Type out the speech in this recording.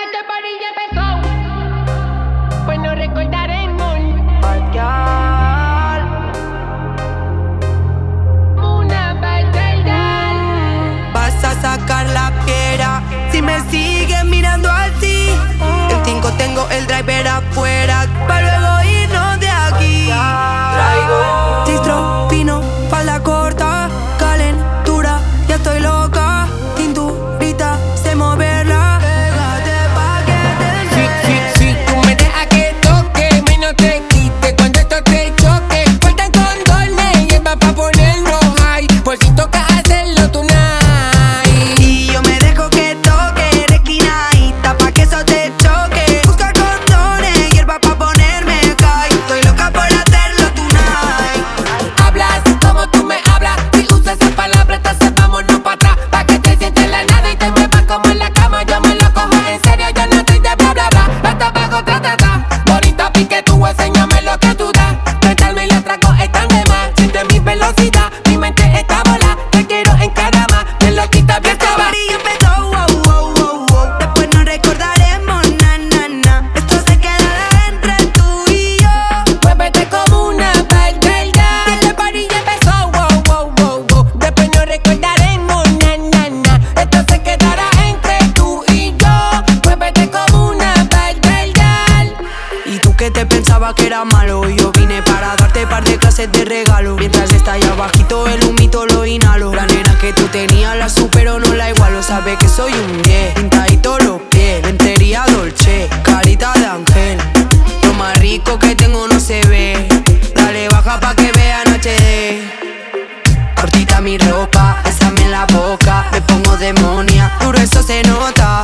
Este party ya empezó, pues no recordaremos. Una bailar. Vas a sacar la piedra si me sigues mirando así. El 5 tengo el driver afuera, para luego irnos de aquí. Traigo distro, vino, falda corta, calentura, ya estoy loca. Cinturita, sé moverla. Pégate pa' que te entere. Si tú me dejas que toque, menos te quite cuando esto te choque. Faltan condones y es pa' ponernos high, por si toca hacerlo tonight. Y yo me dejo que toque, requinadita, pa' que eso te choque. Busca condones, hierba pa' ponerme acá. Estoy loca por hacerlo tonight. Hablas como tú me hablas, si usas esa palabra entonces vámonos pa' atrás, pa' que te sientes la nada y te muevas como en la cama. Yo me lo cojo en serio, yo no estoy de bla bla bla. Basta bajo, tra ta ta. Bonita pique tú, enséñame lo que tú das. Tentarme y los tragos están de más. Siente mi velocidad, mi mente está volada. Te quiero encaramar, me lo quita bien Este chava. party empezó, wow, wow, wow, wow. Después nos recordaremos, na, na, na. Esto se quedará entre tú y yo. Muévete como una bailarina. Este party ya empezó, wow, wow, wow, wow. Después nos recordaremos, na, na, na. Esto se quedará entre tú y yo. Muévete como una bailarina. Y tú que te pensabas que era malo, yo vine para darte par de clases de regalo. Mientras estalla bajito el humito lo inhalo. La nena que tú tenías la supero, no la igualo. Sabe que soy un 10, pintadito los pies, lentería dolce, carita de ángel. Lo más rico que tengo no se ve. Dale baja pa' que vean HD. Cortita mi ropa, bésame en la boca. Me pongo demonia, duro eso se nota.